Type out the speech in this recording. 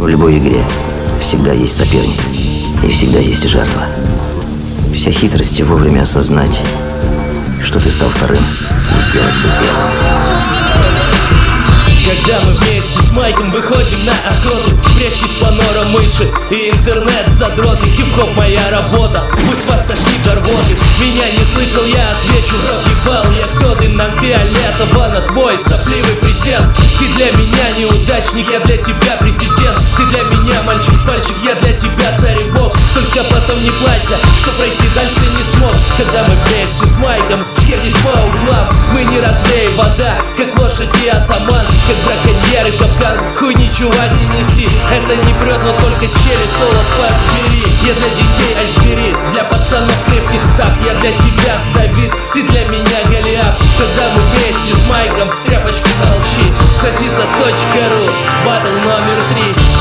В любой игре всегда есть соперник и всегда есть жертва. Вся хитрость вовремя осознать, что ты стал вторым, и сделаться первым. Когда мы вместе с Майком выходим на охоту, прячусь по норам мыши и интернет задроты. Хип-хоп моя работа, пусть вас тошнит до рвоты. Меня не слышал, я отвечу, рот ебал я, кто ты, нам фиолетово на твой сопливый презент. Ты для меня неудачник, я для тебя президент. Ты для меня мальчик с пальчик, я для тебя царь и бог. Только потом не плачься, что пройти дальше не смог. Когда мы вместе с Майком шкерлись по углам, мы не разлей вода, как лошади атаман, как браконьеры капкан. Хуй ничего не неси, это не прет, но только челюсть, холод подбери. Я для детей Айсбери, для пацанов крепкий став. Я для тебя Давид, ты для меня Голиаф. Когда мы вместе с Майком в тряпочку молчи. Сосиса.ру, батл номер 3.